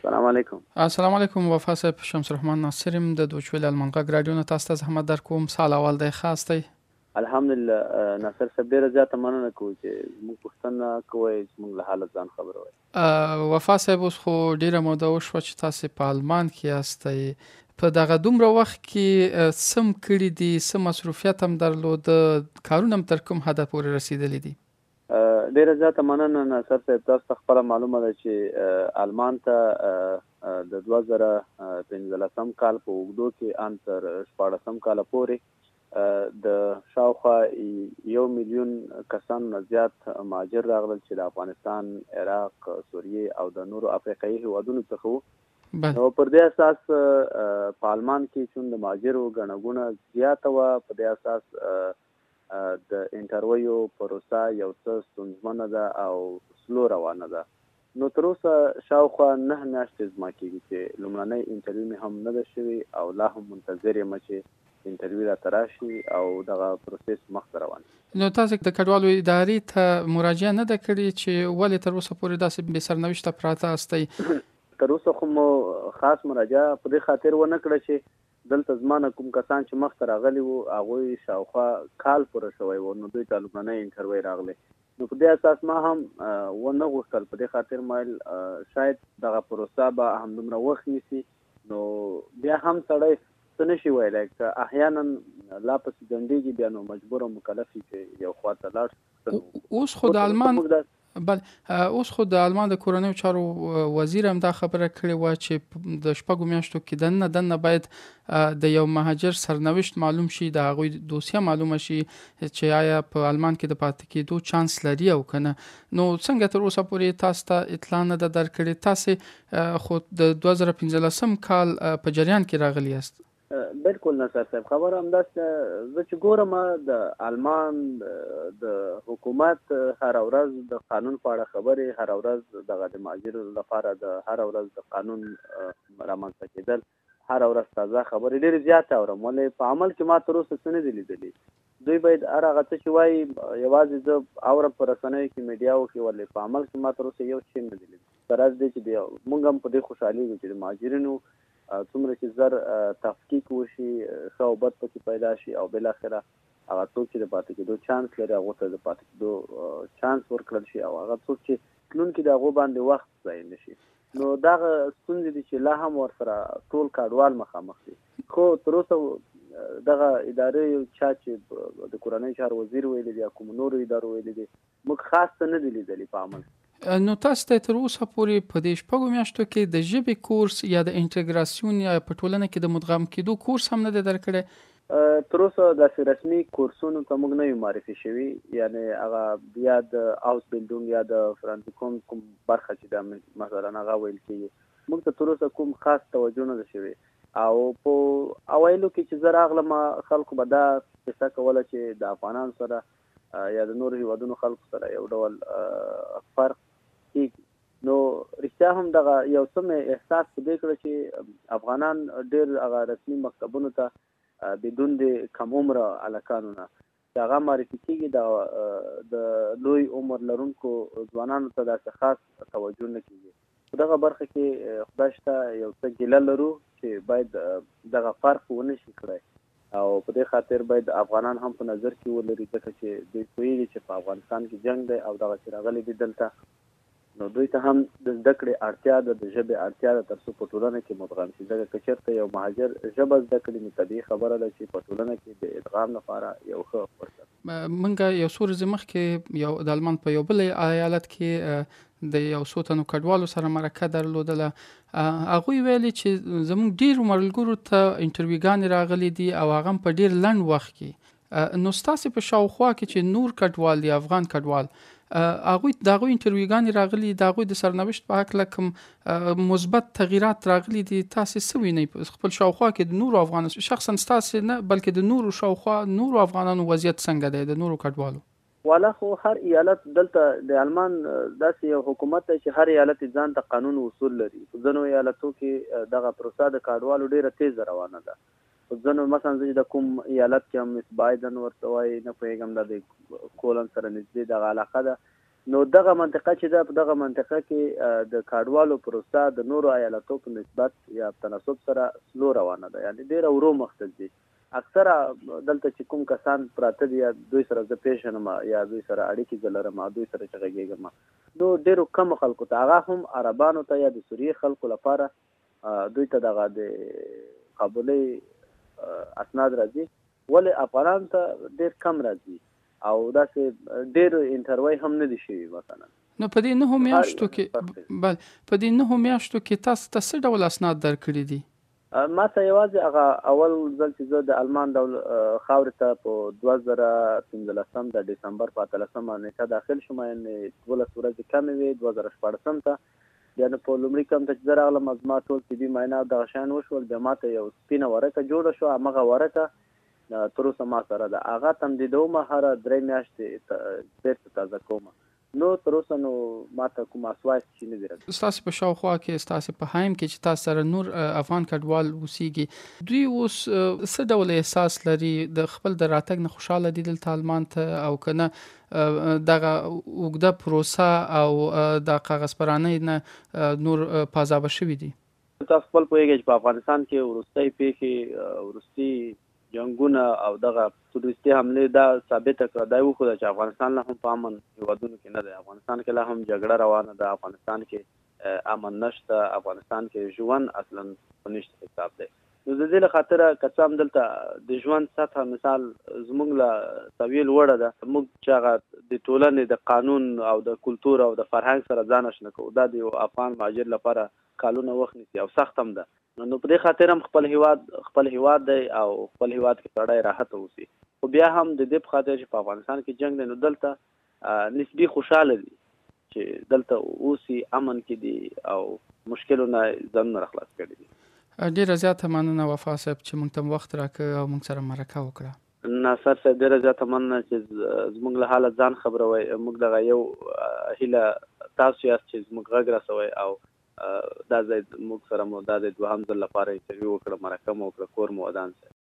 السلام علیکم. السلام علیکم وفا صاحب، شمس الرحمن ناصر يم د دوچویل المنغ رادیو نه تاسو ته زحمت در کوم. سال اول د خاص دی. الحمدلله ناصر صاحب ډیره زیاته مننه کوم چې موږ پوښتنه کوی چې موږ له حالت ځان خبر وای. وفا صاحب اوس خو ډیره موده وشوه چې تاسو په آلمان کې یاستئ. په دغه دومره وخت کې سم کړی دي، سم مصروفیت هم درلود، کارونه هم تر کوم هدف پورې رسیدلی دي؟ ډیره زیاته مننه ناصر صاحب، تاسو ته خپله معلومه ده چې آلمان ته د 2015 کال په اوږدو کې ان تر 14 کاله پورې د شاوخوا 1 میلیون کسانو نه زیات مهاجر راغلل چې د افغانستان، عراق، سوریې او د نورو افریقایي هیوادونو څخه وو. نو پر دې اساس په آلمان کې چې د مهاجرو ګڼه ګوڼه زیاته وه، په دې اساس د انټرویو پروسه یو څه ستونزمنه ده او سلو روانه ده. نو تر اوسه شاوخوا 9 میاشتې زما کېږي چې لومړنی انټرویو مې هم نه ده شوې او لا هم منتظر یم چې انټرویو راته راشي او دغه پروسس مخته روان. نو تاسو د کډوالو ادارې ته مراجعه نه ده کړې چې ولې تر اوسه پورې داسې بې سرنوشته پراته استئ؟ تر اوسه خو مو خاص مراجعه په دې خاطر ونه کړه چې دلته زما نه کوم کسان چې مخته راغلي وو هغوی شاوخوا کال پوره شوی وو، نو دوی ته لومړنی انټرویو راغلی. نو په دې اساس ما هم ونه غوښتل، په دې خاطر ما شاید دغه پروسه به همدومره وخت نیسي. نو بیا هم سړی څه نشي ویلی، که احیانا لا پسې ځنډېږي بیا نو مجبور او مکلف وي چې یو خوا ته لاړ. اوس خو د آلمان د کورنیو چارو وزیر هم دا خبره کړې وه چې د 6 میاشتو کې دننه باید د یو مهاجر سرنوشت معلوم شي، د هغوی دوسیه معلومه شي چې آیا په آلمان کې د پاتې کېدو چانس لري او کنه. نو څنګه تر اوسه پورې تاسو ته اطلاع نه ده درکړې؟ تاسو خو د 2015 کال په جریان کې راغلی یاست. بالکل ناصر صاحب، خبره همداسې زه چې ګورم د آلمان د حکومت هر ورځ د قانون په اړه خبرې، هر ورځ دغه د مهاجرو لپاره د هر ورځ د قانون رامنځته کېدل، هر ورځ تازه خبرې ډېرې زیاتې اورم، ولې په عمل کې ما تر اوسه څه نه دي لیدلي. دوی باید هر هغه څه چې وایي یوازې زه اورم په رسنیو کې، میډیاو کې، ولې په عمل کې ما تر اوسه یو شی نه دي لیدلي. غرض دی چې موږ هم په دې خوشحالېږو چې د مهاجرینو څومره چې زر تفکیک وشي، ښه او بد پکې پیدا شي او بالاخره هغه څوک چې د پاتې کېدو چانس لري هغو ته د پاتې کېدو چانس ورکړل شي، او هغه څوک چې تلونکي د هغو باندې وخت ضایع نه شي. نو دغه ستونزې دي چې لا هم ورسره ټول کډوال مخامخ دي. خو تر اوسه دغه ادارې چا چې د کورنیو چارو وزیر ویلي دي یا کوم نورو ادارو ویلي دي، موږ خاص څه نه دي لیدلي په عمل. نو تاسو ته تر اوسه پورې په دې 6 میاشتو کې د ژبې کورس یا د انټیګراسیون یا په ټولنه کې د مدغم کېدو کورس هم نه دی درکړی؟ تر اوسه داسې رسمي کورسونو ته موږ نه یو معرفي شوي، یعنی هغه بیا د هاوس بلډینګ یا د فرانسیکوم کوم برخه چې د مثلا هغه ویل کېږي، موږ ته تر اوسه کوم خاص توجه نه ده شوې. او په اوایلو کې چې زه راغلم خلکو به دا کیسه کوله چې د افغانانو سره یا د نورو هیوادونو خلکو سره یو ډول فرق کېږي. نو رښتیا هم دغه یو څه مې احساس په دې کړه چې افغانان ډېر هغه رسمي مکتبونو ته بدون د کم عمره هلکانو نه چې هغه معرفي کېږي، د لوی عمر لرونکو ځوانانو ته داسې خاص توجه نه کېږي. په دغه برخه کې خدای شته یو څه ګیله لرو چې باید دغه فرق ونه شي کړی، او په دې خاطر باید افغانان هم په نظر کې ولري، ځکه چې دوی پوهېږي چې په افغانستان کې جنګ دی او دغه چې راغلي دي دلته، نو دوی ته هم د زده کړې اړتیا ده، د ژبې اړتیا ده، تر څو په ټولنه کې مدغم شي. ځکه که چېرته یو مهاجر ژبه زده کړي نو طبیعي خبره ده چې په ټولنه کې د ادغام لپاره یو ښه فرصت. منګه یو څو ورځې مخکې یو د آلمان په یو بل ایالت کې د یو څو تنو کډوالو سره مرکه درلودله. هغوی ویلي چې زموږ ډېرو ملګرو ته انټرویوګانې راغلي دي او هغه په ډېر لنډ وخت کې. نو ستاسې په شاوخوا کې چې نور کډوال دي، افغان کډوال، هغوی د هغوی انټرویوګانې راغلي، د هغوی د سرنوشت په هکله کوم مثبت تغییرات راغلي دي، تاسې څه وینئ خپل شاوخوا کې د نورو افغانانو، شخصا ستاسې نه بلکې د نورو شاوخوا نورو افغانانو وضعیت څنګه دی، د نورو کډوالو؟ والا خو هر ایالت دلته د آلمان داسې یو حکومت دی چې هر ایالت ځان ته قانون او اصول لري. په ځینو ایالتو کې دغه پروسه د کډوالو ډېره تیزه روانه ده. په ځینو مثلا زه د کوم ایالت کې هم مس بایدن ورته وایي، نه پوهېږم دا د کولن سره نږدې دغه علاقه ده، نو دغه منطقه چې ده په دغه منطقه کې د کډوالو پروسه د نورو ایالتو په نسبت یا تناسب سره سلو روانه ده، یعنی ډېره ورو مخ ته ځي. اکثره دلته چې کوم کسان پراته دي یا دوی سره زه پیژنم یا دوی سره اړیکې زه لرم دوی سره چې غږېږم، نو ډېرو کمو خلکو ته، هغه هم عربانو ته یا د سوریې خلکو لپاره دوی ته دغه د قابلۍ اسناد راځي، ولې افغانانو ته ډېر کم راځي او داسې ډېر انټروی هم نه دي شوي. مثلا نو په دې 9 میاشتو کې بل په دې 9 میاشتو کې تاسو ته څه ډول اسناد درکړي دي؟ ما ته یوازې هغه اول ځل چې زه د آلمان خاورې ته په 2015 د ډسمبر په 13 نیټه داخل شوم، یعنې 12 ورځې کمې وې. 2014 ته بیا نو په لومړي کم ته چې زه راغلم، زما ټول طبي معاینه او دغه شیان وشول. بیا ما ته یو سپینه ورقه جوړه شوه، همغه ورقه تر اوسه ما سره ده، هغه تمدیدوم هره 3 میاشتې بیرته تازه کوم. نو تر اوسه نو ما ته کوم اسواس چې نه دي راغلي. ستاسو په شاوخوا کې، ستاسو په هایم کې چې تاسو سره نور افغان کډوال اوسېږي، دوی اوس څه ډول احساس لري؟ د خپل د راتګ نه خوشاله دي دلته آلمان ته، او کنه دغه اوږده پروسه او د کاغذ پرانۍ نه نور پازابه شوي دي؟ تاسو خپل پوهیږئ چې په افغانستان کې وروستۍ پیښې، وروستي جنګونه او دغه تروریستي حملې دا ثابته کړه، دا وښوده چې افغانستان لا هم په امن هېوادونو کې نه دی. افغانستان کې لا هم جګړه روانه ده، افغانستان کې امن نشته، افغانستان کې ژوند اصلا په نشته حساب دی. نو د دې له خاطره که څه هم دلته د ژوند سطحه مثال زموږ له سویې لوړه ده، موږ چې هغه د ټولنې د قانون او د کلتور او د فرهنګ سره ځان اشنا کوو، دا د یو افغان مهاجر لپاره کالونه وخت نیسي او سخت هم ده. نو په دې خاطر هم خپل هیواد دی او خپل هیواد کې سړی راحت اوسي. خو بیا هم د دې په خاطر چې په افغانستان کې جنگ دی، نو دلته نسبي خوشاله دي چې دلته اوسي، امن کې دي او مشکلونه ځانونه راخلاص کړي دي. ډیره زیاته مننه وفا صاحب چې موږ ته وخت راکړ او موږ سره مرکه وکړه. ناصر صاحب ډیره زیاته مننه چې زموږ له حاله ځان خبروي. موږ دغه یو هیله تاسو یاست چې زموږ غږ رسوي او دا ځای موږ سره مو دا د دوهم ځل لپاره انټرویو وکړه، مرکه مو وکړه، کور مو ودان.